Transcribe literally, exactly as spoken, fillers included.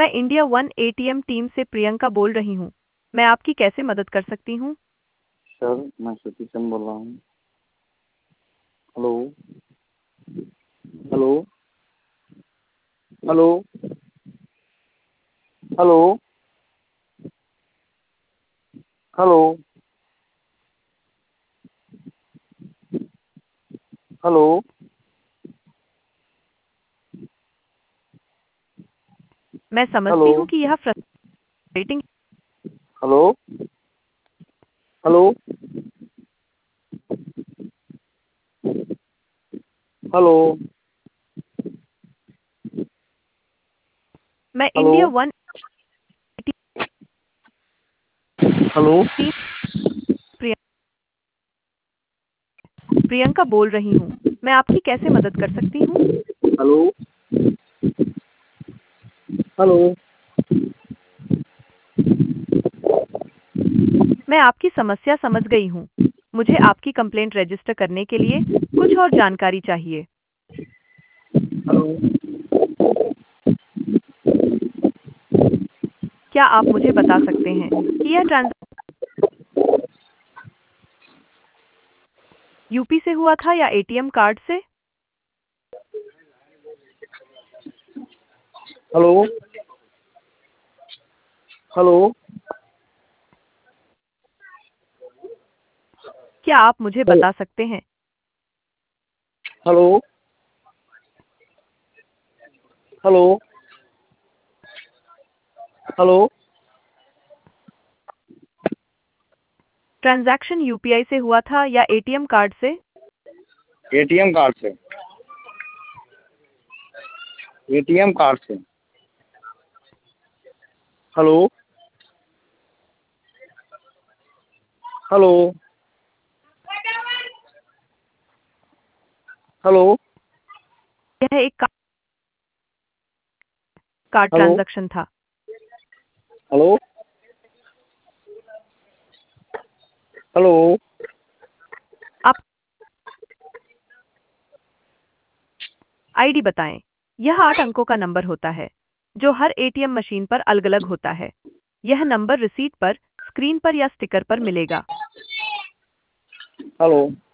मैं India one ATM team से प्रियंका बोल रही हूँ। मैं आपकी कैसे मदद कर सकती हूँ? सर मैं सतीश चंद बोल रहा हूँ। Hello hello hello hello hello hello मैं हेलो समझती हूँ कि यह फ्रस्ट्रेटिंग। हेलो हेलो हेलो मैं hello India one hello team प्रिय, प्रियंका बोल रही हूँ। मैं आपकी कैसे मदद कर सकती हूँ? हेलो हेलो मैं आपकी समस्या समझ गई हूँ। मुझे आपकी कंप्लेंट रजिस्टर करने के लिए कुछ और जानकारी चाहिए। हेलो क्या आप मुझे बता सकते हैं कि यह ट्रांजैक्शन यूपी से हुआ था या एटीएम कार्ड से? हेलो हेलो क्या आप मुझे बता सकते हैं? Hello hello hello transaction UPI से हुआ था या एटीएम कार्ड से? एटीएम कार्ड से एटीएम कार्ड से हेलो हेलो हेलो यह एक का- कार्ड हेलो ट्रांजैक्शन था। हेलो हेलो आप आईडी बताएं। यह आठ अंकों का नंबर होता है जो हर एटीएम मशीन पर अलग-अलग होता है। यह नंबर रिसीट पर, स्क्रीन पर या स्टिकर पर मिलेगा। हेलो